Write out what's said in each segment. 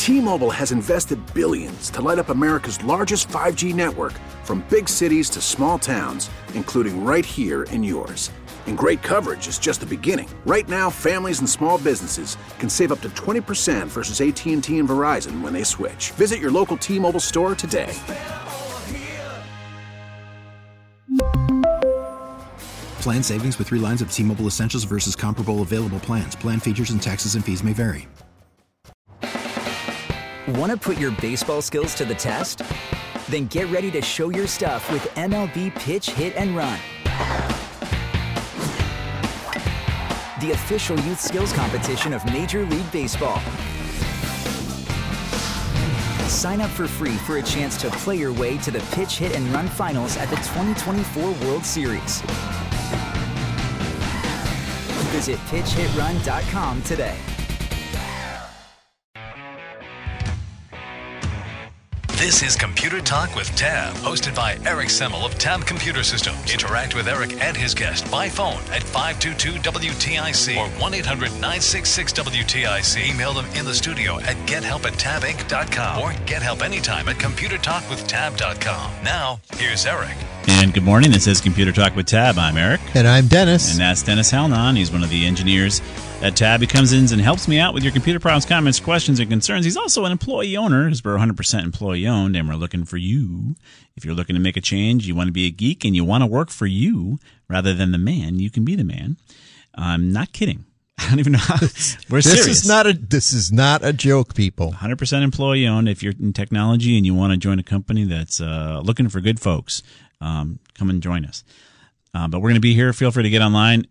T-Mobile has invested billions to light up America's largest 5G network, from big cities to small towns, including right here in yours. And great coverage is just the beginning. Right now, families and small businesses can save up to 20% versus AT&T and Verizon when they switch. Visit your local T-Mobile store today. Plan savings with 3 lines of T-Mobile Essentials versus comparable available plans. Plan features and taxes and fees may vary. Want to put your baseball skills to the test? Then get ready to show your stuff with MLB Pitch, Hit, and Run, the official youth skills competition of Major League Baseball. Sign up for free for a chance to play your way to the Pitch, Hit, and Run finals at the 2024 World Series. Visit pitchhitrun.com today. This is Computer Talk with Tab, hosted by Eric Semmel of Tab Computer Systems. Interact with Eric and his guest by phone at 522-WTIC or 1-800-966-WTIC. Email them in the studio at gethelp@tabinc.com or get help anytime at computertalkwithtab.com. Now, here's Eric. And good morning. This is Computer Talk with Tab. I'm Eric. And I'm Dennis. And that's Dennis Halnon. He's one of the engineers at Tab. He comes in and helps me out with your computer problems, comments, questions, and concerns. He's also an employee owner, because we're 100% employee owned, and we're looking for you. If you're looking to make a change, you want to be a geek, and you want to work for you rather than the man, you can be the man. I'm not kidding. I don't even know how. We're serious. This is not a joke, people. 100% employee owned. If you're in technology and you want to join a company that's looking for good folks, come and join us. But we're going to be here. Feel free to get online.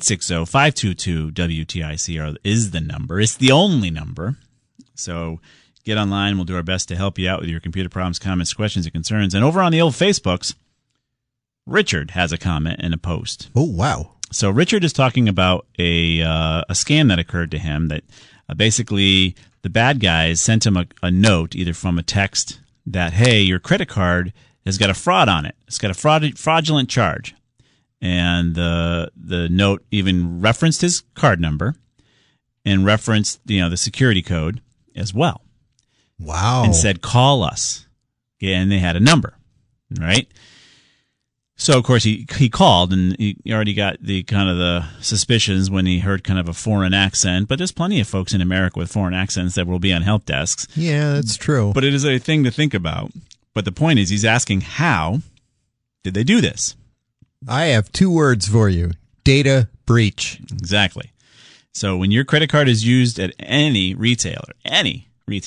860-522-WTIC is the number. It's the only number. So get online. We'll do our best to help you out with your computer problems, comments, questions, and concerns. And over on the old Facebooks, Richard has a comment and a post. Oh, wow. So Richard is talking about a scam that occurred to him, that basically the bad guys sent him a note, either from a text that, hey, your credit card has got a fraud on it. It's got a fraudulent charge. And the note even referenced his card number and referenced, the security code as well. Wow. And said, call us. And they had a number, right? So, of course, he called, and he already got the kind of the suspicions when he heard kind of a foreign accent. But there's plenty of folks in America with foreign accents that will be on help desks. Yeah, that's true. But it is a thing to think about. But the point is, he's asking, how did they do this? I have 2 words for you. Data breach. Exactly. So when your credit card is used at any retailer, and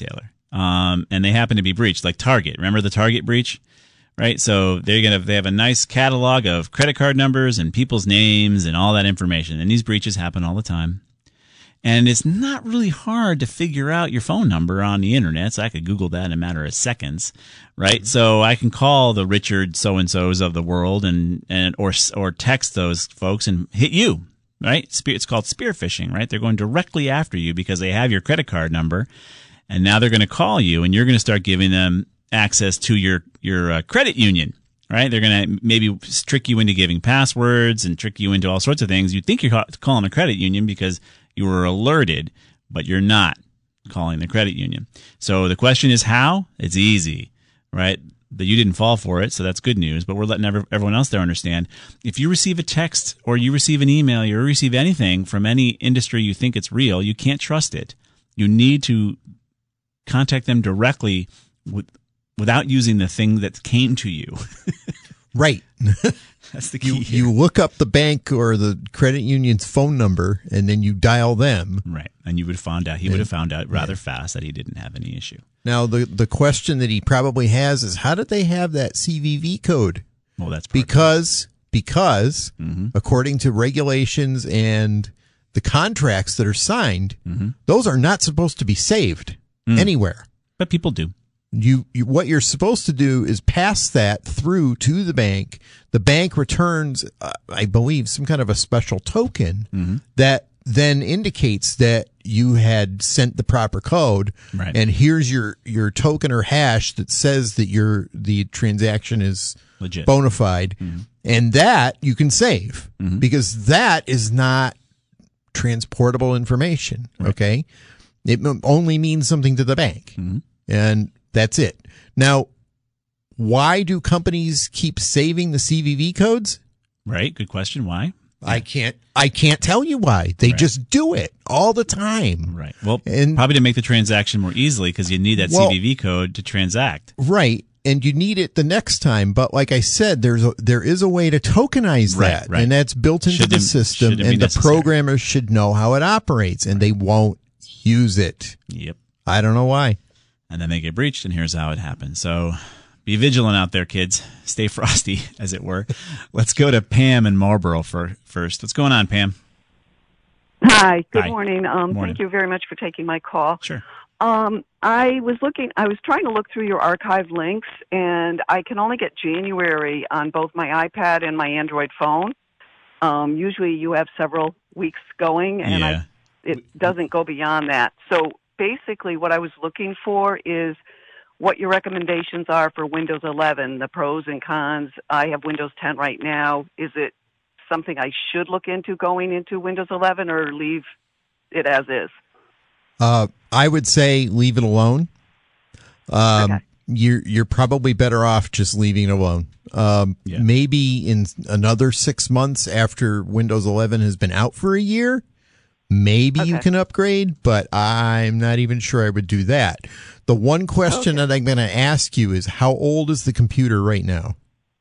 they happen to be breached, like Target. Remember the Target breach? Right? So they have a nice catalog of credit card numbers and people's names and all that information. And these breaches happen all the time. And it's not really hard to figure out your phone number on the internet. So I could Google that in a matter of seconds, right? Mm-hmm. So I can call the Richard so-and-sos of the world or text those folks and hit you, right? It's called spear phishing, right? They're going directly after you because they have your credit card number, and now they're going to call you, and you're going to start giving them access to your credit union, right? They're going to maybe trick you into giving passwords and trick you into all sorts of things. You think you're calling a credit union because you were alerted, but you're not calling the credit union. So the question is how? It's easy, right? That you didn't fall for it, so that's good news. But we're letting everyone else there understand. If you receive a text or you receive an email or you receive anything from any industry you think it's real, you can't trust it. You need to contact them directly without using the thing that came to you. Right. That's the key. You look up the bank or the credit union's phone number, and then you dial them. Right. And you would have found out. He would have found out rather fast that he didn't have any issue. Now, the question that he probably has is, how did they have that CVV code? Well, that's because according to regulations and the contracts that are signed, those are not supposed to be saved anywhere. But people do. What you're supposed to do is pass that through to the bank. The bank returns, I believe, some kind of a special token that then indicates that you had sent the proper code. Right. And here's your token or hash that says that the transaction is legit, bona fide, and that you can save because that is not transportable information. Right. Okay. It only means something to the bank, and that's it. Now, why do companies keep saving the CVV codes? Right. Good question. Why? I can't tell you why. They just do it all the time. Right. Well, probably to make the transaction more easily because you need that CVV code to transact. Right. And you need it the next time. But like I said, there is a way to tokenize that. Right. And that's built into the system. And the programmers should know how it operates. And they won't use it. Yep. I don't know why. And then they get breached, and here's how it happens. So be vigilant out there, kids. Stay frosty, as it were. Let's go to Pam in Marlboro first. What's going on, Pam? Hi. Good morning. Thank you very much for taking my call. Sure. I was trying to look through your archive links, and I can only get January on both my iPad and my Android phone. Usually you have several weeks going, and it doesn't go beyond that. So basically what I was looking for is what your recommendations are for Windows 11, the pros and cons. I have Windows 10 right now. Is it something I should look into going into Windows 11 or leave it as is? I would say leave it alone. Okay. You're probably better off just leaving it alone. Maybe in another 6 months after Windows 11 has been out for a year, maybe you can upgrade, but I'm not even sure I would do that. The one question that I'm going to ask you is, how old is the computer right now?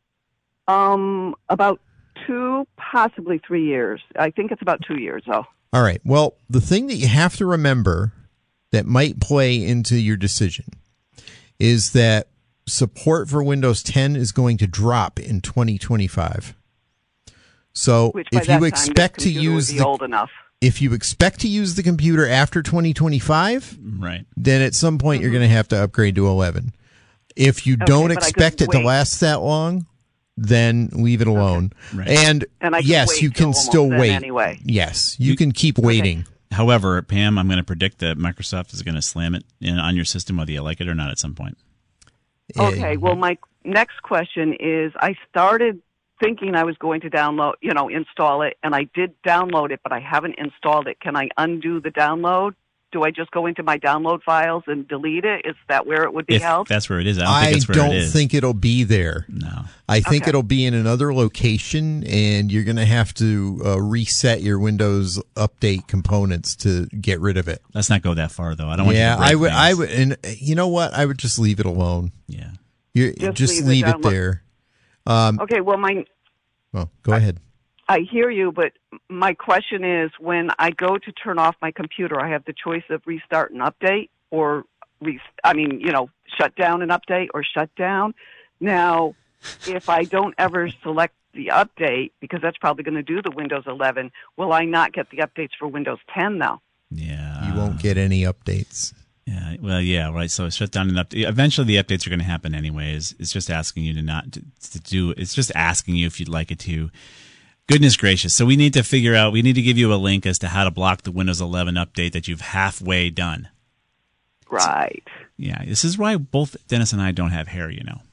About 2, possibly 3 years. I think it's about 2 years, though. All right. Well, the thing that you have to remember that might play into your decision is that support for Windows 10 is going to drop in 2025. So if you expect to use old enough. If you expect to use the computer after 2025, right, then at some point you're going to have to upgrade to 11. If you don't expect it to last that long, then leave it alone. Okay. Right. And yes, you can still wait. Anyway. Yes, you can keep waiting. However, Pam, I'm going to predict that Microsoft is going to slam it on your system whether you like it or not at some point. Okay, well, my next question is, I started thinking I was going to download, install it, and I did download it, but I haven't installed it. Can I undo the download? Do I just go into my download files and delete it? Is that where it would be held? That's where it is. I don't think it'll be there. No. I think it'll be in another location, and you're going to have to reset your Windows Update components to get rid of it. Let's not go that far, though. I don't want you to break things. I would, and you know what? I would just leave it alone. Yeah. Just leave it there. Okay, well, go ahead. I hear you, but my question is, when I go to turn off my computer, I have the choice of restart and update, or shut down and update, or shut down. Now, if I don't ever select the update, because that's probably going to do the Windows 11, will I not get the updates for Windows 10 though? Yeah, you won't get any updates. Yeah, well, yeah, right. So shut down and update. Eventually, the updates are going to happen anyways. It's just asking you to do. It's just asking you if you'd like it to. Goodness gracious. So we need to give you a link as to how to block the Windows 11 update that you've halfway done. Right. Yeah, this is why both Dennis and I don't have hair,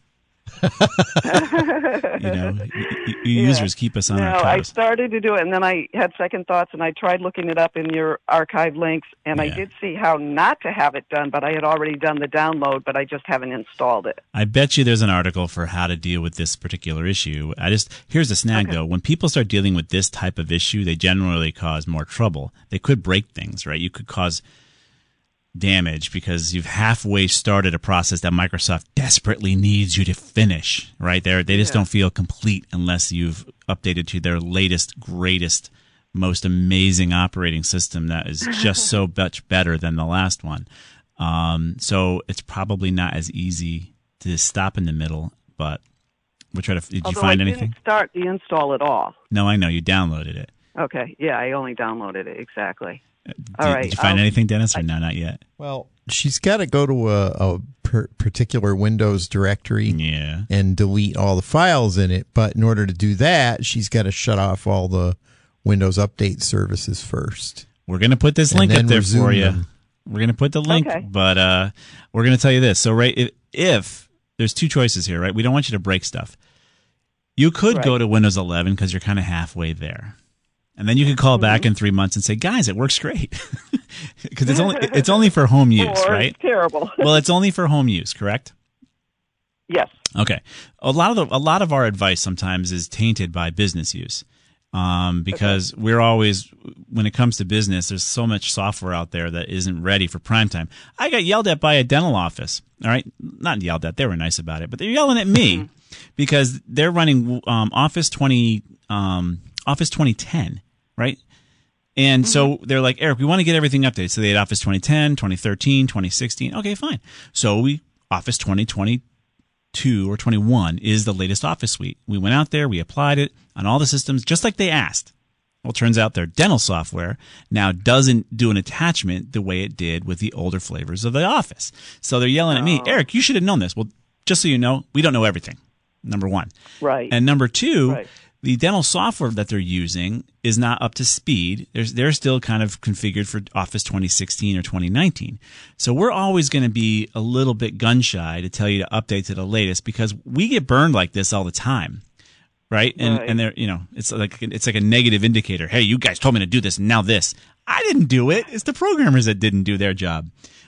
Users keep us on our toes. I started to do it, and then I had second thoughts, and I tried looking it up in your archive links, and I did see how not to have it done, but I had already done the download, but I just haven't installed it. I bet you there's an article for how to deal with this particular issue. Here's the snag, though. When people start dealing with this type of issue, they generally cause more trouble. They could break things, right? You could cause damage because you've halfway started a process that Microsoft desperately needs you to finish, right? They just don't feel complete unless you've updated to their latest, greatest, most amazing operating system that is just so much better than the last one. So it's probably not as easy to stop in the middle, but we'll try to. Did you find anything? I didn't start the install at all. No, I know. You downloaded it. Okay. Yeah, I only downloaded it. Exactly. Did you find anything, Dennis, or no, not yet? Well, she's got to go to a particular Windows directory and delete all the files in it. But in order to do that, she's got to shut off all the Windows Update services first. We're going to put this link up there for you. We're going to put the link, but we're going to tell you this. So, right, if there's two choices here, right? We don't want you to break stuff. You could go to Windows 11 because you're kind of halfway there. And then you can call back in 3 months and say, guys, it works great. Because it's only for home use, Or right? It's terrible. Well, it's only for home use, correct? Yes. Okay. A lot of our advice sometimes is tainted by business use. Because we're always, when it comes to business, there's so much software out there that isn't ready for prime time. I got yelled at by a dental office. All right. Not yelled at. They were nice about it, but they're yelling at me because they're running, Office 2010, right? And so they're like, Eric, we want to get everything updated. So they had Office 2010, 2013, 2016. Okay, fine. So Office 2022 or 21 is the latest Office suite. We went out there, we applied it on all the systems, just like they asked. Well, it turns out their dental software now doesn't do an attachment the way it did with the older flavors of the Office. So they're yelling at me, Eric, you should have known this. Well, just so you know, we don't know everything, number one. Right. And number two, Right. the dental software that they're using is not up to speed. They're still kind of configured for Office 2016 or 2019. So we're always going to be a little bit gun shy to tell you to update to the latest because we get burned like this all the time. Right. And they're, it's like a negative indicator. Hey, you guys told me to do this and now this. I didn't do it. It's the programmers that didn't do their job.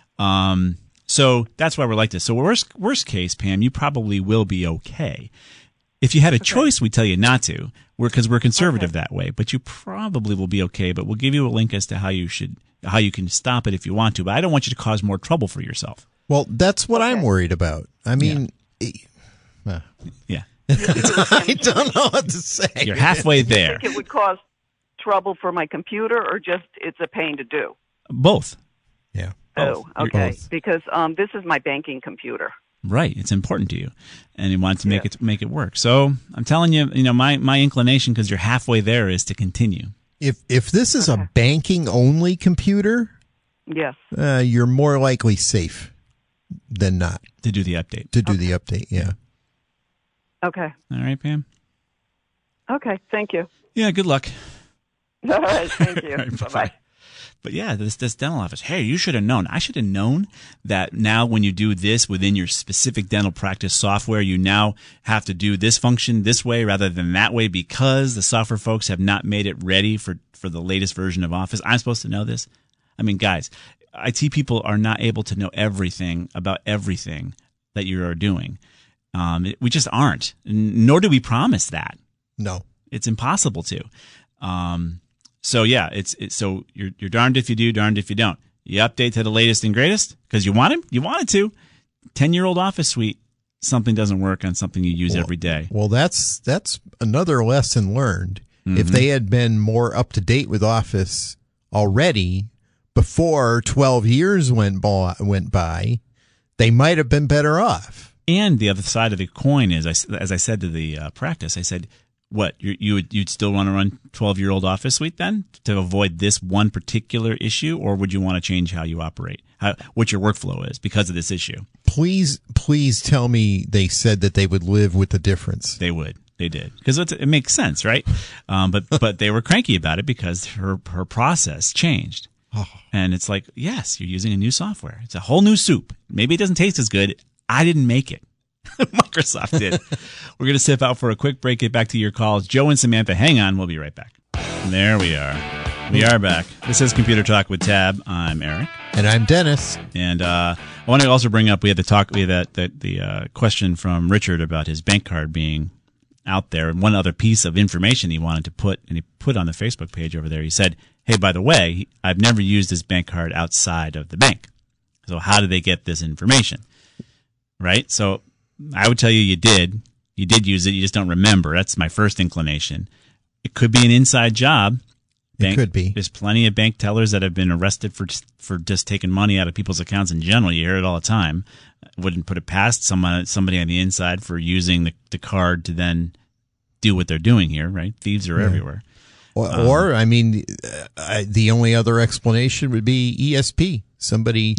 So that's why we're like this. So worst case, Pam, you probably will be okay. If you had a choice, we tell you not to, because we're conservative that way. But you probably will be okay. But we'll give you a link as to how you can stop it if you want to. But I don't want you to cause more trouble for yourself. Well, that's what I'm worried about. I mean, Yeah. I don't know what to say. You're halfway there. You think it would cause trouble for my computer, or just it's a pain to do? Both. Yeah. Oh, okay. Both. Because this is my banking computer. Right, it's important to you, and you want to make it work. So I'm telling you, my inclination, because you're halfway there, is to continue. If this is a banking only computer, Yes. You're more likely safe than not To do the update. to do the update. Yeah. Okay. All right, Pam? Okay. Thank you. Yeah, good luck. All right. Thank you. All right, Bye-bye. bye-bye. But yeah, this dental office, hey, you should have known. I should have known that now when you do this within your specific dental practice software, you now have to do this function this way rather than that way because the software folks have not made it ready for the latest version of Office. I'm supposed to know this. I mean, guys, IT people are not able to know everything about everything that you are doing. We just aren't, nor do we promise that. No. It's impossible to. So yeah, so you're darned if you do, darned if you don't. You update to the latest and greatest because you wanted to. 10-year-old Office suite, something doesn't work on something you use every day. Well, that's another lesson learned. If they had been more up to date with Office already before 12 years went by, they might have been better off. And the other side of the coin is, as I said to the practice, I said, what, you'd still want to run 12-year-old Office suite then to avoid this one particular issue, or would you want to change how you operate, what your workflow is because of this issue? Please tell me they said that they would live with the difference. They would. They did. Because it makes sense, right? But they were cranky about it because her process changed. Oh. And it's like, yes, you're using a new software. It's a whole new soup. Maybe it doesn't taste as good. I didn't make it. Microsoft did. We're going to step out for a quick break, get back to your calls. Joe and Samantha, hang on. We'll be right back. There we are. We are back. This is Computer Talk with Tab. I'm Eric. And I'm Dennis. And I want to also bring up, we had the question from Richard about his bank card being out there. And one other piece of information he wanted to put, and he put on the Facebook page over there. He said, hey, by the way, I've never used this bank card outside of the bank. So how did they get this information? Right? So I would tell you you did use it. You just don't remember. That's my first inclination. It could be an inside job. It could be. There's plenty of bank tellers that have been arrested for just taking money out of people's accounts in general. You hear it all the time. I wouldn't put it past somebody on the inside for using the card to then do what they're doing here, right? Thieves are everywhere. Or I mean, the only other explanation would be ESP. Somebody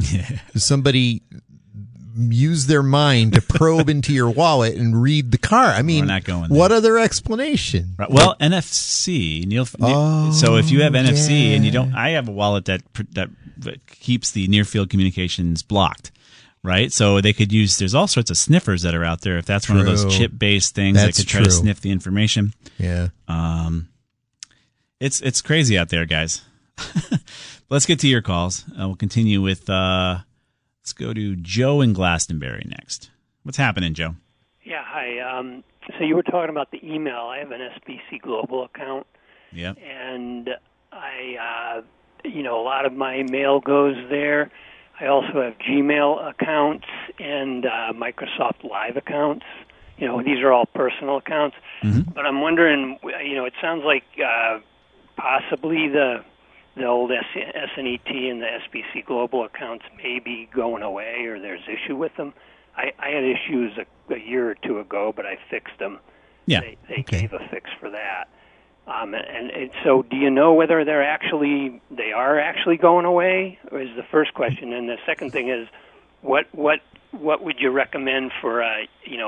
use their mind to probe into your wallet and read the card. I mean, we're not going there. What other explanation? Right. Well, NFC. So if you have NFC and you don't, I have a wallet that keeps the near field communications blocked. Right, so they could use. There's all sorts of sniffers that are out there. If that's one of those chip-based things that could try to sniff the information. Yeah. It's crazy out there, guys. Let's get to your calls. We'll continue with, let's go to Joe in Glastonbury next. What's happening, Joe? Yeah, hi. So you were talking about the email. I have an SBC Global account. Yep. And I, a lot of my mail goes there. I also have Gmail accounts and Microsoft Live accounts. These are all personal accounts. Mm-hmm. But I'm wondering, it sounds like possibly the old SNET and the SBC Global accounts may be going away, or there's issue with them. I had issues a year or two ago, but I fixed them. Yeah. They gave a fix for that. And so, do you know whether they are actually going away? Or is the first question, and the second thing is, what would you recommend for a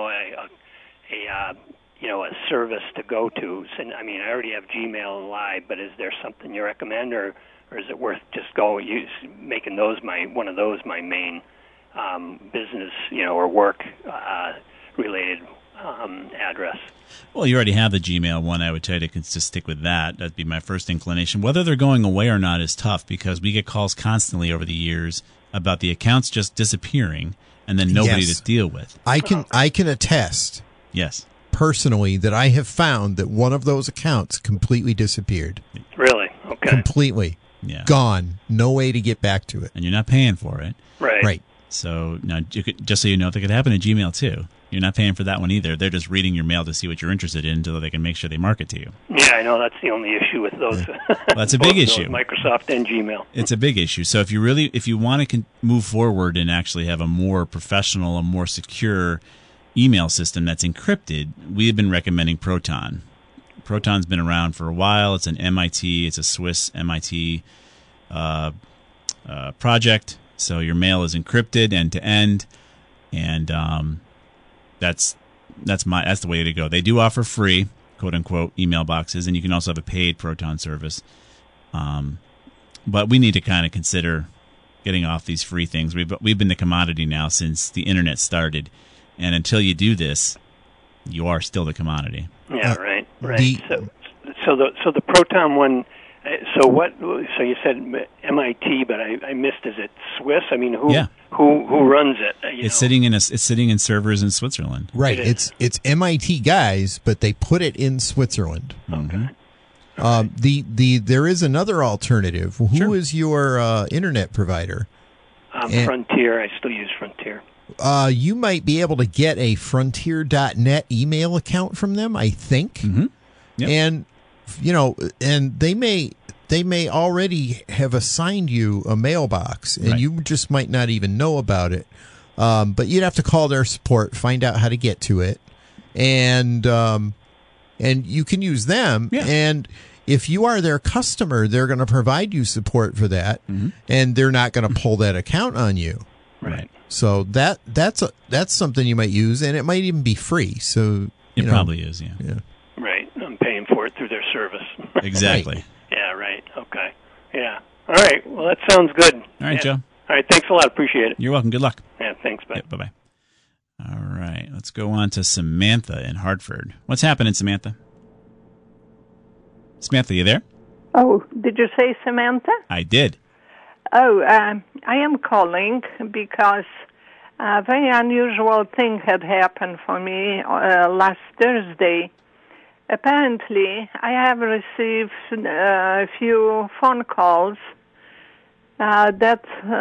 service to go to? And I already have Gmail and Live, but is there something you recommend, or is it worth just making those one of those my main business, or work related address? Well, you already have the Gmail one. I would tell you to just stick with that. That'd be my first inclination. Whether they're going away or not is tough, because we get calls constantly over the years about the accounts just disappearing and then nobody to deal with. I can attest. Yes. Personally, that I have found that one of those accounts completely disappeared. Really? Okay. Completely. Yeah. Gone. No way to get back to it. And you're not paying for it. Right. So now, just so you know, that could happen in Gmail too. You're not paying for that one either. They're just reading your mail to see what you're interested in, so they can make sure they market to you. Yeah, I know. That's the only issue with those. Well, that's a big issue. Microsoft and Gmail. It's a big issue. So if you want to move forward and actually have a more professional, a more secure email system that's encrypted, we've been recommending Proton. Proton's been around for a while. It's an MIT. It's a Swiss MIT project. So your mail is encrypted end to end, and that's the way to go. They do offer free, quote unquote, email boxes, and you can also have a paid Proton service. But we need to kind of consider getting off these free things. We've been the commodity now since the internet started, and until you do this, you are still the commodity. Yeah, right. So the Proton one. So what? So you said MIT, but I missed. Is it Swiss? Who runs it? It's sitting in servers in Switzerland. Right. It's MIT guys, but they put it in Switzerland. Okay. There is another alternative. Who is your internet provider? Frontier. I still use Frontier. You might be able to get a Frontier.net email account from them, I think. Mm-hmm. Yep. And and they may already have assigned you a mailbox, and you just might not even know about it. But you'd have to call their support, find out how to get to it, and you can use them. Yeah. And if you are their customer, they're going to provide you support for that, and they're not going to pull that account on you. Right. So that's something you might use, and it might even be free. So it probably is. Yeah. Right. I'm paying for it through their service. Exactly. Right. Yeah, right. Okay. Yeah. All right. Well, that sounds good. All right, Joe. All right. Thanks a lot. Appreciate it. You're welcome. Good luck. Yeah, thanks. Bye. Yeah, bye-bye. All right. Let's go on to Samantha in Hartford. What's happening, Samantha? Samantha, you there? Oh, did you say Samantha? I did. Oh, I am calling because a very unusual thing had happened for me last Thursday. Apparently, I have received a few phone calls that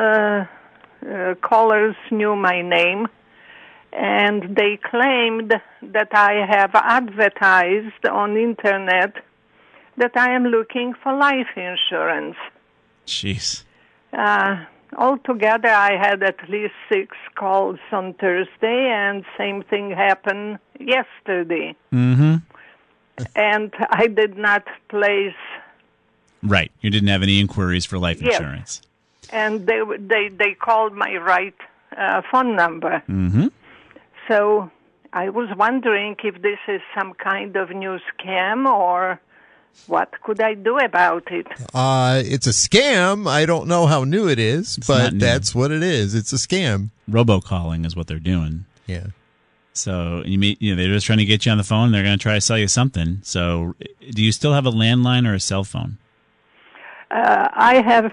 callers knew my name, and they claimed that I have advertised on internet that I am looking for life insurance. Jeez. Altogether, I had at least 6 calls on Thursday, and same thing happened yesterday. Mm-hmm. And I did not place. Right. You didn't have any inquiries for life insurance. And they called my right phone number. Mm-hmm. So I was wondering if this is some kind of new scam, or what could I do about it? It's a scam. I don't know how new it is, but that's what it is. It's a scam. Robocalling is what they're doing. Yeah. So they're just trying to get you on the phone. They're going to try to sell you something. So, do you still have a landline or a cell phone? I have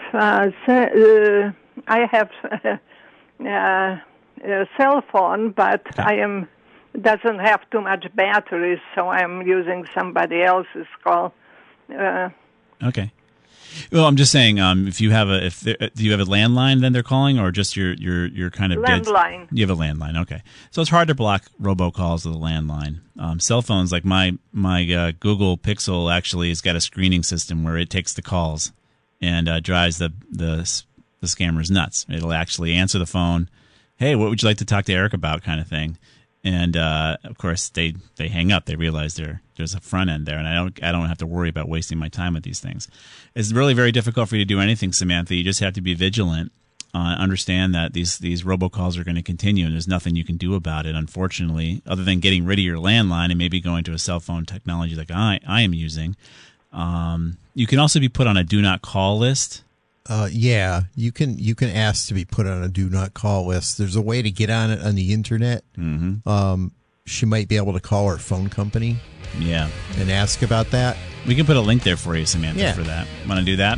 a cell phone, but Okay. Doesn't have too much battery, so I'm using somebody else's call. Okay. Well, I'm just saying, if you have do you have a landline then they're calling, or just your kind of Landline. You have a landline, okay. So it's hard to block robocalls with a landline. Cell phones, like my Google Pixel, actually has got a screening system where it takes the calls and drives the scammers nuts. It'll actually answer the phone. Hey, what would you like to talk to Eric about, kind of thing. And of course, they hang up. They realize there's a front end there, and I don't have to worry about wasting my time with these things. It's really very difficult for you to do anything, Samantha. You just have to be vigilant. Understand that these robocalls are going to continue, and there's nothing you can do about it, unfortunately, other than getting rid of your landline and maybe going to a cell phone technology like I am using. You can also be put on a do not call list. Yeah, you can ask to be put on a do not call list. There's a way to get on it on the internet. Mm-hmm. She might be able to call her phone company. Yeah, and ask about that. We can put a link there for you, Samantha, yeah. for that. Want to do that?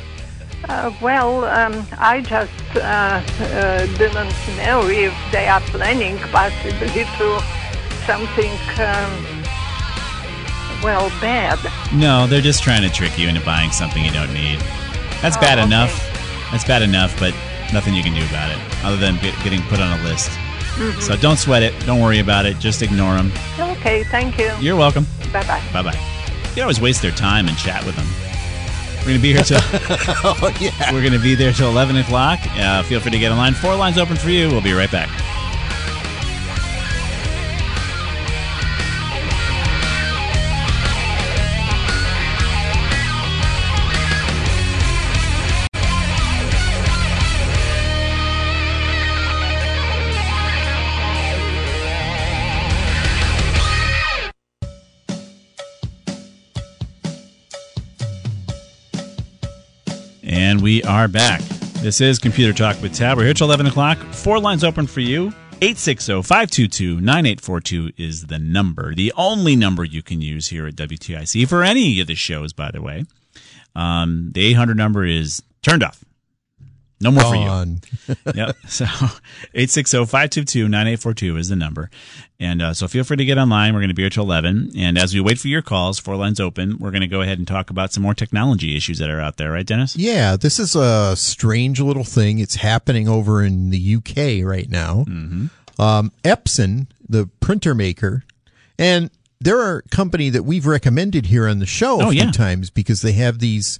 I just didn't know if they are planning possibly to something bad. No, they're just trying to trick you into buying something you don't need. That's bad enough. That's bad enough, but nothing you can do about it other than getting put on a list. Mm-hmm. So don't sweat it. Don't worry about it. Just ignore them. Okay, thank you. You're welcome. Bye-bye. Bye-bye. You always waste their time and chat with them. We're going to be here till We're going to be there till 11 o'clock. Feel free to get online. 4 lines open for you. We'll be right back. And we are back. This is Computer Talk with Tab. We're here till 11 o'clock. 4 lines open for you. 860-522-9842 is the number. The only number you can use here at WTIC for any of the shows, by the way. The 800 number is turned off. No more for you. Yep. So 860-522-9842 is the number. And so feel free to get online. We're going to be here till 11. And as we wait for your calls, 4 lines open, we're going to go ahead and talk about some more technology issues that are out there. Right, Dennis? Yeah, this is a strange little thing. It's happening over in the UK right now. Mm-hmm. Epson, the printer maker, and they're a company that we've recommended here on the show a few times because they have these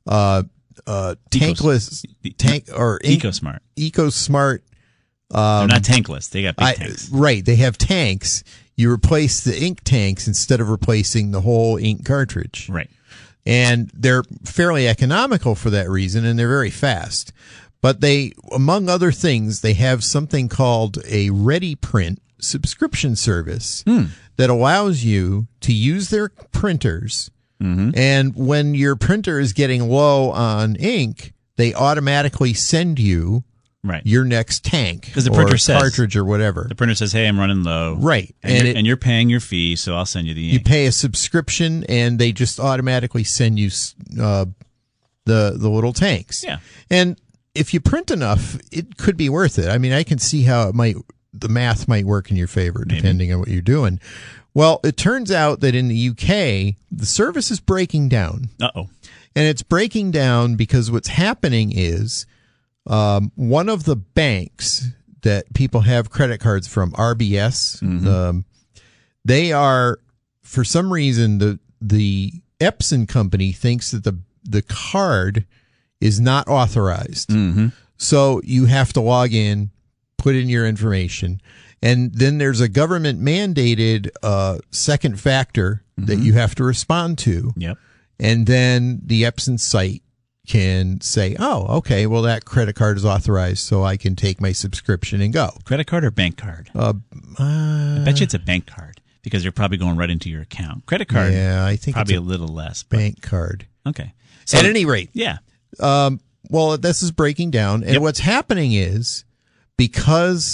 tankless EcoSmart. They're not tankless. They got big tanks. Right. They have tanks. You replace the ink tanks instead of replacing the whole ink cartridge. Right. And they're fairly economical for that reason, and they're very fast. But they, among other things, they have something called a ReadyPrint subscription service that allows you to use their printers. Mm-hmm. And when your printer is getting low on ink, they automatically send you your next tank, because the printer says, cartridge or whatever. The printer says, "Hey, I'm running low." Right, and you're paying your fee, so I'll send you the ink. You pay a subscription, and they just automatically send you the little tanks. Yeah, and if you print enough, it could be worth it. I mean, I can see how the math might work in your favor depending on what you're doing. Well, it turns out that in the UK, the service is breaking down. Uh-oh. And it's breaking down because what's happening is one of the banks that people have credit cards from, RBS, they are, for some reason, the Epson company thinks that the card is not authorized. Mm-hmm. So you have to log in, put in your information. And then there's a government mandated second factor that you have to respond to. Yep. And then the Epson site can say, oh, okay, well, that credit card is authorized, so I can take my subscription and go. Credit card or bank card? I bet you it's a bank card because they're probably going right into your account. Credit card, I think probably a little less. Bank card. Okay. So, at any rate. Yeah. Well, this is breaking down. And what's happening is because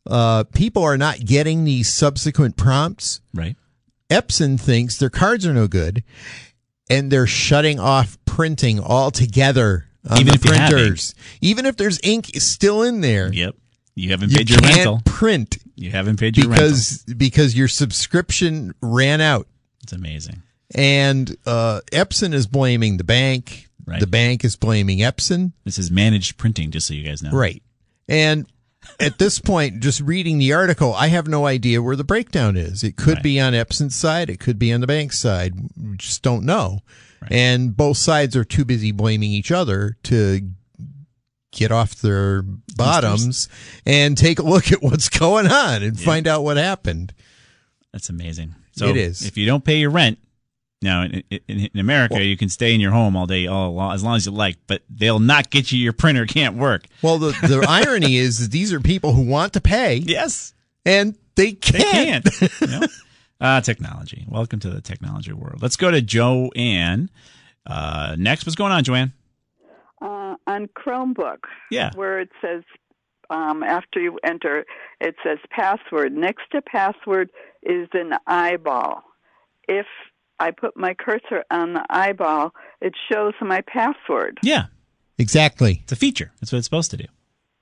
people are not getting these subsequent prompts. Right. Epson thinks their cards are no good, and they're shutting off printing altogether on Even the if you have printers. Even if there's ink still in there. Yep. You haven't paid your rental. Can't print. You haven't paid your rental. Because your subscription ran out. It's amazing. And Epson is blaming the bank. Right. The bank is blaming Epson. This is managed printing, just so you guys know. Right. And at this point, just reading the article, I have no idea where the breakdown is. It could be on Epson's side. It could be on the bank's side. We just don't know. Right. And both sides are too busy blaming each other to get off their bottoms and take a look at what's going on and find out what happened. That's amazing. So it is. If you don't pay your rent, now in America, you can stay in your home all day, as long as you like, but they'll not get you. Your printer can't work. Well, the irony is that these are people who want to pay. Yes. And they can't. They can't. Technology. Welcome to the technology world. Let's go to Joanne. Next, what's going on, Joanne? On Chromebook, where it says, after you enter, it says password. Next to password is an eyeball. If I put my cursor on the eyeball, it shows my password. Yeah. Exactly. It's a feature. That's what it's supposed to do.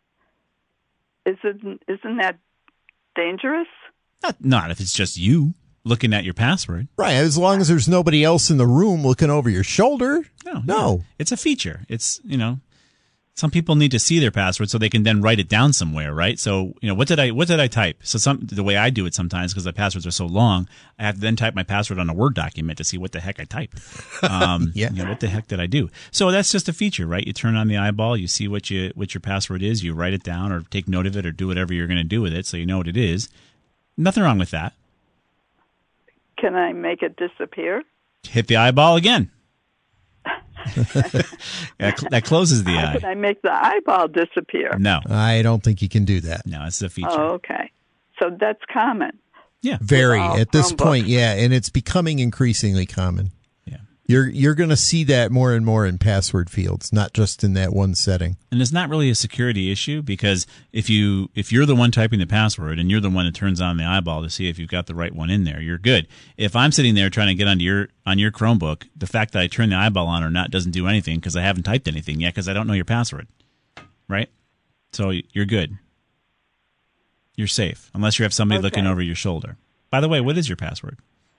Isn't that dangerous? Not if it's just you looking at your password. Right. As long as there's nobody else in the room looking over your shoulder. No. Yeah. It's a feature. It's, some people need to see their password so they can then write it down somewhere, right? So, what did I type? So the way I do it sometimes, because the passwords are so long, I have to then type my password on a Word document to see what the heck I typed. What the heck did I do? So that's just a feature, right? You turn on the eyeball, you see what your password is, you write it down or take note of it or do whatever you're going to do with it so you know what it is. Nothing wrong with that. Can I make it disappear? Hit the eyeball again. That closes the eye. How can I make the eyeball disappear? No. I don't think you can do that. No, it's a feature. Oh, okay. So that's common. Yeah. Very. At this point, and it's becoming increasingly common. Yeah. You're going to see that more and more in password fields, not just in that one setting. And it's not really a security issue because if you're the one typing the password and you're the one that turns on the eyeball to see if you've got the right one in there, you're good. If I'm sitting there trying to get on your Chromebook, the fact that I turn the eyeball on or not doesn't do anything because I haven't typed anything yet because I don't know your password, right? So you're good. You're safe unless you have somebody looking over your shoulder. By the way, what is your password?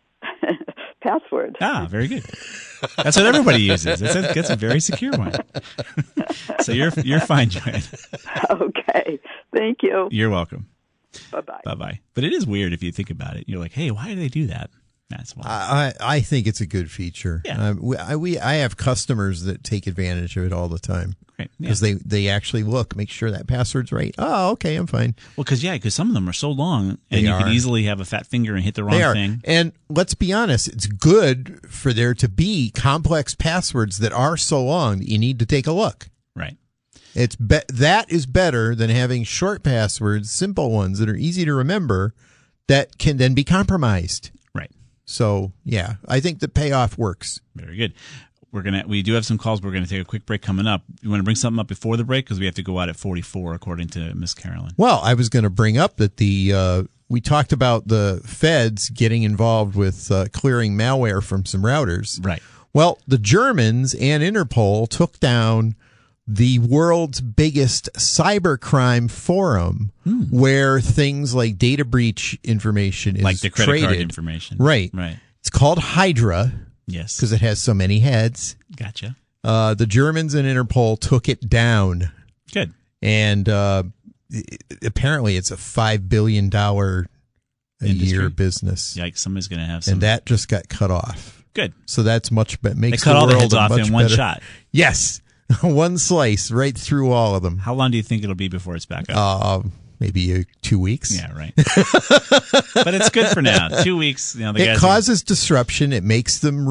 Password. Ah, very good. That's what everybody uses. It's a very secure one. So you're fine, Joanne. Okay. Thank you. You're welcome. Bye-bye. Bye-bye. But it is weird if you think about it. You're like, hey, why do they do that? That's why. I think it's a good feature. Yeah. I have customers that take advantage of it all the time. Right. Because they actually make sure that password's right. Oh, okay, I'm fine. Well, because some of them are so long, and you could easily have a fat finger and hit the wrong thing. And let's be honest, it's good for there to be complex passwords that are so long that you need to take a look. Right. That is better than having short passwords, simple ones that are easy to remember that can then be compromised. Right. So, yeah, I think the payoff works. Very good. We do have some calls. We're going to take a quick break coming up. You want to bring something up before the break? Because we have to go out at 44, according to Miss Carolyn. Well, I was going to bring up that we talked about the feds getting involved with clearing malware from some routers. Right. Well, the Germans and Interpol took down the world's biggest cybercrime forum where things like data breach information is like the credit traded. Card information. Right. It's called Hydra. Yes. Because it has so many heads. Gotcha. The Germans and Interpol took it down. Good. And apparently it's a $5 billion a year business. Yikes, somebody's going to have some. And that just got cut off. Good. So that's much better. They cut all the heads off in one shot. Yes. One slice right through all of them. How long do you think it'll be before it's back up? Maybe 2 weeks. Yeah, right. But it's good for now. 2 weeks. It causes disruption. It makes them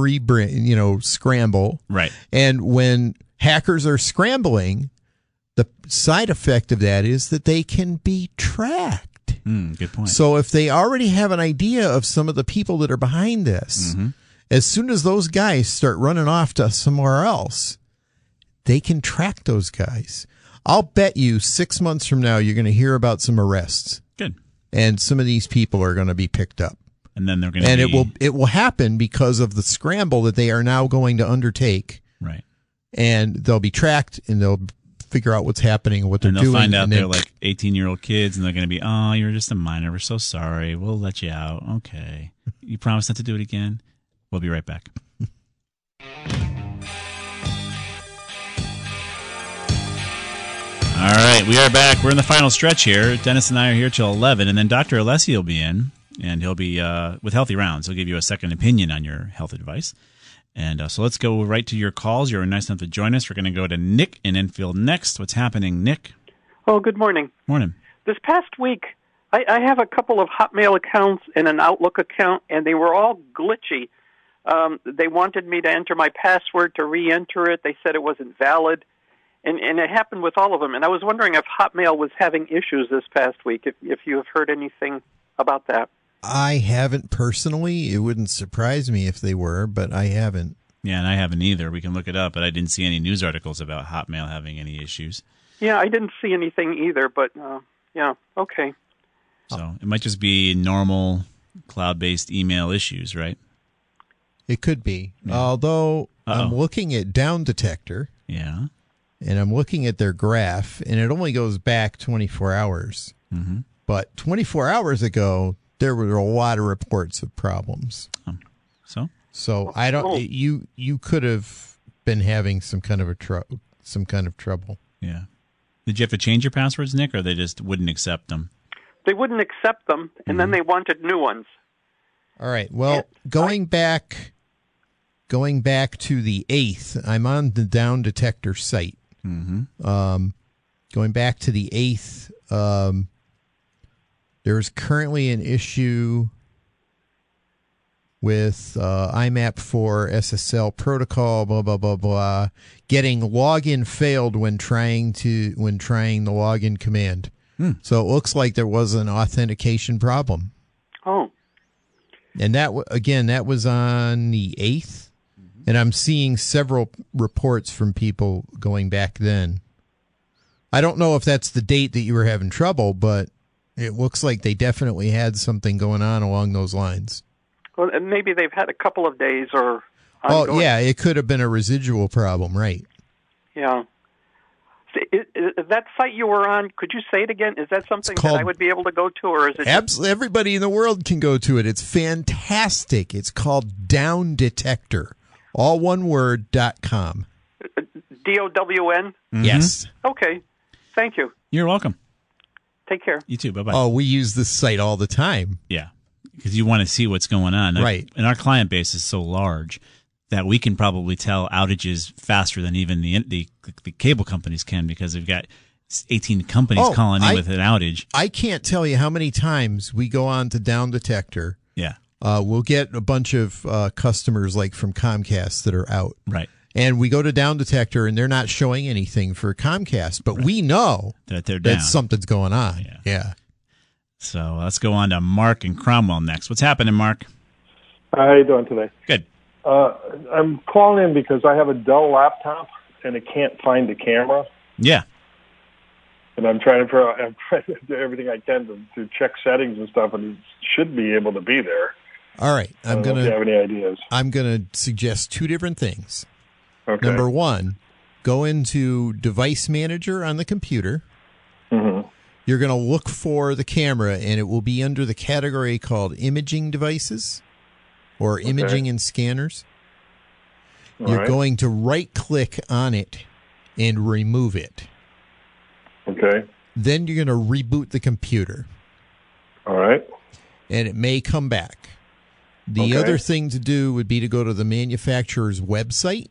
scramble. Right. And when hackers are scrambling, the side effect of that is that they can be tracked. Good point. So if they already have an idea of some of the people that are behind this, as soon as those guys start running off to somewhere else, they can track those guys. I'll bet you 6 months from now you're going to hear about some arrests. Good. And some of these people are going to be picked up. And then they're going to it will happen because of the scramble that they are now going to undertake. Right. And they'll be tracked, and they'll figure out what's happening and what they're and they'll doing. Find out and they're like 18-year-old kids, and they're going to be, oh, you're just a minor. We're so sorry. We'll let you out. Okay. You promise not to do it again? We'll be right back. All right, we are back. We're in the final stretch here. Dennis and I are here till 11, and then Dr. Alessi will be in, and he'll be with Healthy Rounds. He'll give you a second opinion on your health advice. And so let's go right to your calls. You're nice enough to join us. We're going to go to Nick in Enfield next. What's happening, Nick? Oh, good morning. Morning. This past week, I have a couple of Hotmail accounts and an Outlook account, and they were all glitchy. They wanted me to enter my password to re-enter it. They said it wasn't valid. And it happened with all of them. And I was wondering if Hotmail was having issues this past week, if you have heard anything about that. I haven't personally. It wouldn't surprise me if they were, but I haven't. Yeah, and I haven't either. We can look it up, but I didn't see any news articles about Hotmail having any issues. Yeah, I didn't see anything either, but yeah, okay. So it might just be normal cloud-based email issues, right? It could be. Yeah. Although I'm looking at Down Detector. Yeah. And I'm looking at their graph, and it only goes back 24 hours. Mm-hmm. But 24 hours ago, there were a lot of reports of problems. So I don't. You could have been having some kind of trouble. Yeah. Did you have to change your passwords, Nick, or they just wouldn't accept them? They wouldn't accept them, and then they wanted new ones. All right. Well, going back to the 8th, I'm on the Down Detector site. Mm-hmm. Going back to the 8th, there's currently an issue with IMAP4 SSL protocol, blah blah blah blah, getting login failed when trying the login command. So it looks like there was an authentication problem. Oh. And that was on the 8th. And I'm seeing several reports from people going back then. I don't know if that's the date that you were having trouble, but it looks like they definitely had something going on along those lines. Well, and maybe they've had a couple of days or ongoing. Oh, yeah, it could have been a residual problem, right? Yeah. That site you were on, could you say it again? Is that something that I would be able to go to, or is it? Absolutely, everybody in the world can go to it. It's fantastic. It's called Down Detector. All one word, .com. DOWN? Mm-hmm. Yes. Okay. Thank you. You're welcome. Take care. You too. Bye-bye. Oh, we use this site all the time. Yeah, because you want to see what's going on. Right. And our client base is so large that we can probably tell outages faster than even the cable companies can, because they've got 18 companies calling in with an outage. I can't tell you how many times we go on to Down Detector. Yeah. We'll get a bunch of customers like from Comcast that are out. Right. And we go to Down Detector, and they're not showing anything for Comcast, but we know that they're down. That something's going on. Yeah. So let's go on to Mark and Cromwell next. What's happening, Mark? How you doing today? Good. I'm calling in because I have a Dell laptop, and it can't find the camera. Yeah. And I'm trying to do everything I can to check settings and stuff, and it should be able to be there. All right. I don't know if you have any ideas. I'm going to suggest two different things. Okay. Number one, go into Device Manager on the computer. Mm-hmm. You're going to look for the camera, and it will be under the category called Imaging Devices or Imaging and Scanners. You're going to right-click on it and remove it. Okay. Then you're going to reboot the computer. All right. And it may come back. The other thing to do would be to go to the manufacturer's website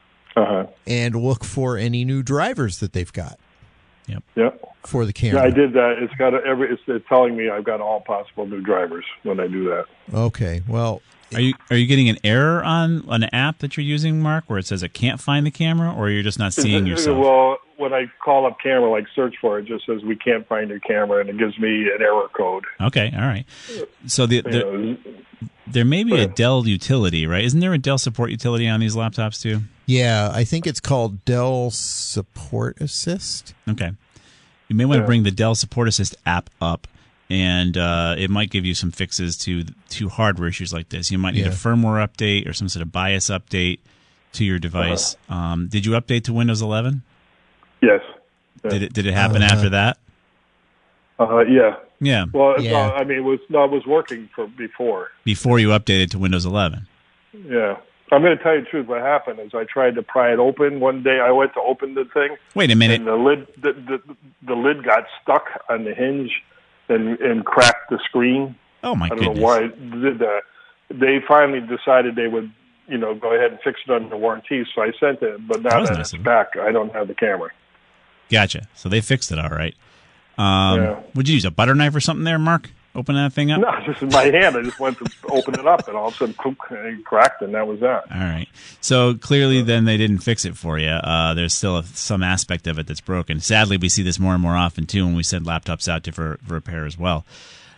and look for any new drivers that they've got. Yep. For the camera. Yeah, I did that. It's telling me I've got all possible new drivers when I do that. Okay. Well, are you getting an error on an app that you're using, Mark, where it says it can't find the camera, or you're just not seeing yourself? Well, when I call up camera, like search for it, just says we can't find your camera, and it gives me an error code. Okay. All right. So there may be a Dell utility, right? Isn't there a Dell support utility on these laptops too? Yeah, I think it's called Dell Support Assist. Okay. You may want to bring the Dell Support Assist app up, and it might give you some fixes to hardware issues like this. You might need a firmware update or some sort of BIOS update to your device. Did you update to Windows 11? Yes. Did it happen after that? Yeah. Yeah. Well, I mean, it was working for before. Before you updated to Windows 11. Yeah. I'm going to tell you the truth. What happened is I tried to pry it open one day. I went to open the thing. Wait a minute. And the lid got stuck on the hinge and cracked the screen. Oh my goodness! I don't know why it did that. They finally decided they would, go ahead and fix it under warranty. So I sent it, but now that it's back, I don't have the camera. Gotcha. So they fixed it all right. Would you use a butter knife or something there, Mark? Open that thing up? No, just in my hand. I just went to open it up, and all of a sudden, it cracked, and that was that. All right. So clearly, then they didn't fix it for you. There's still some aspect of it that's broken. Sadly, we see this more and more often too when we send laptops out for repair as well.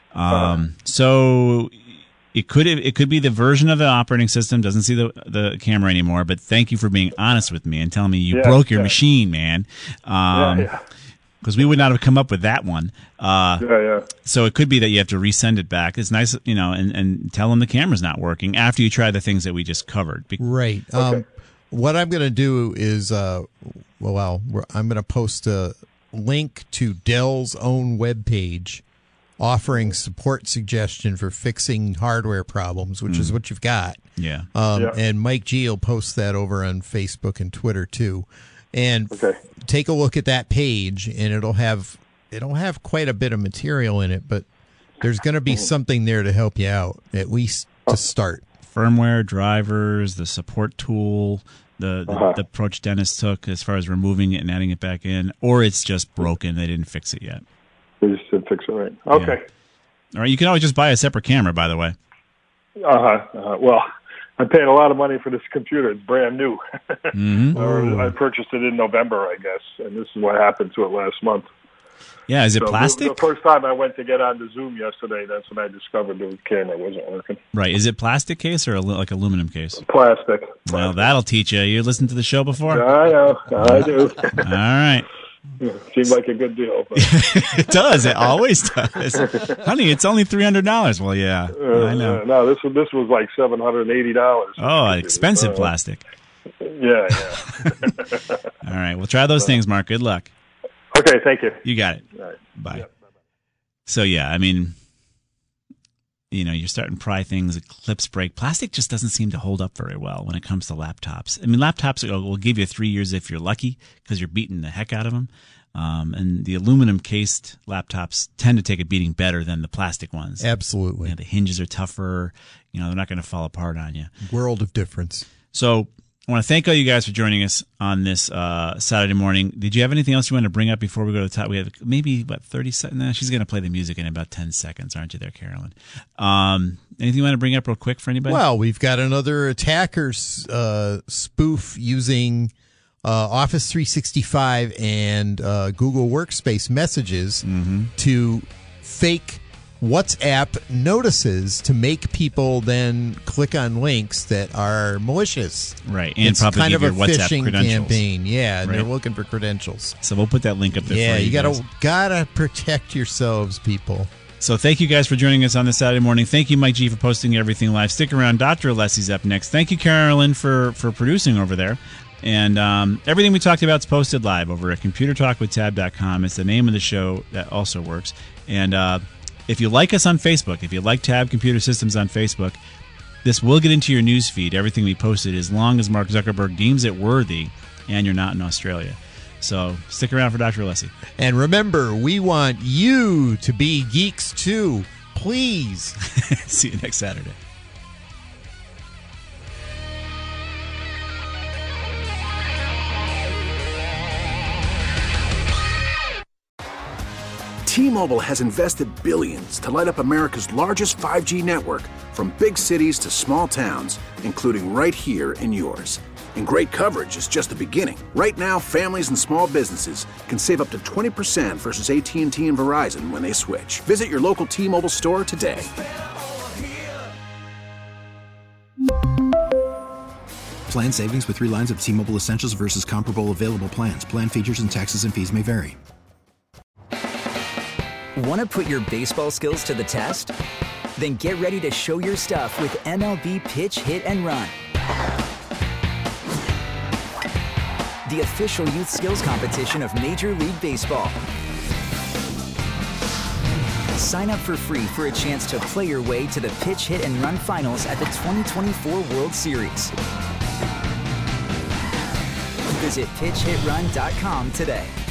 So it could be the version of the operating system doesn't see the camera anymore. But thank you for being honest with me and telling me you broke your machine, man. Because we would not have come up with that one. So it could be that you have to resend it back. It's nice, and tell them the camera's not working after you try the things that we just covered. Right. Okay. What I'm going to do is, I'm going to post a link to Dell's own webpage offering support suggestion for fixing hardware problems, which is what you've got. Yeah. And Mike G will post that over on Facebook and Twitter too. And take a look at that page, and it'll have quite a bit of material in it, but there's going to be something there to help you out, at least to start. Firmware, drivers, the support tool, the approach Dennis took as far as removing it and adding it back in, or it's just broken. They didn't fix it yet. They just didn't fix it right. Okay. Yeah. All right. You can always just buy a separate camera, by the way. Well, I'm paying a lot of money for this computer. It's brand new. I purchased it in November, I guess, and this is what happened to it last month. Yeah, is it plastic? The first time I went to get onto Zoom yesterday, that's when I discovered the camera wasn't working. Right. Is it plastic case or like aluminum case? Plastic. Well, that'll teach you. You listened to the show before? I know. I do. All right. Seems like a good deal. It does. It always does. Honey, it's only $300. Well, yeah, I know. No, this was like $780. Oh, expensive plastic. Yeah. All right. Well, try those things, Mark. Good luck. Okay, thank you. You got it. All right. Bye. Yeah. So, yeah, I mean, you're starting to pry things, the clips break. Plastic just doesn't seem to hold up very well when it comes to laptops. I mean, laptops will give you 3 years if you're lucky because you're beating the heck out of them. And the aluminum-cased laptops tend to take a beating better than the plastic ones. Absolutely. The hinges are tougher. They're not going to fall apart on you. World of difference. So I want to thank all you guys for joining us on this Saturday morning. Did you have anything else you want to bring up before we go to the top? We have maybe, 30 seconds? No, she's going to play the music in about 10 seconds. Aren't you there, Carolyn? Anything you want to bring up real quick for anybody? Well, we've got another attacker's spoof using Office 365 and Google Workspace messages to fake WhatsApp notices to make people then click on links that are malicious. Right, and it's probably kind give of your a WhatsApp phishing credentials. campaign. Yeah, and Right. they're looking for credentials. So we'll put that link up there for you. Yeah, you gotta protect yourselves, people. So thank you guys for joining us on this Saturday morning. Thank you, Mike G, for posting everything live. Stick around. Dr. Alessi's up next. Thank you, Carolyn, for producing over there. And everything we talked about is posted live over at computertalkwithtab.com. It's the name of the show that also works. And if you like us on Facebook, if you like Tab Computer Systems on Facebook, this will get into your news feed, everything we posted, as long as Mark Zuckerberg deems it worthy and you're not in Australia. So stick around for Dr. Alessi. And remember, we want you to be geeks too. Please. See you next Saturday. T-Mobile has invested billions to light up America's largest 5G network, from big cities to small towns, including right here in yours. And great coverage is just the beginning. Right now, families and small businesses can save up to 20% versus AT&T and Verizon when they switch. Visit your local T-Mobile store today. Plan savings with 3 lines of T-Mobile Essentials versus comparable available plans. Plan features and taxes and fees may vary. Want to put your baseball skills to the test? Then get ready to show your stuff with MLB Pitch, Hit, and Run. The official youth skills competition of Major League Baseball. Sign up for free for a chance to play your way to the Pitch, Hit, and Run finals at the 2024 World Series. Visit PitchHitRun.com today.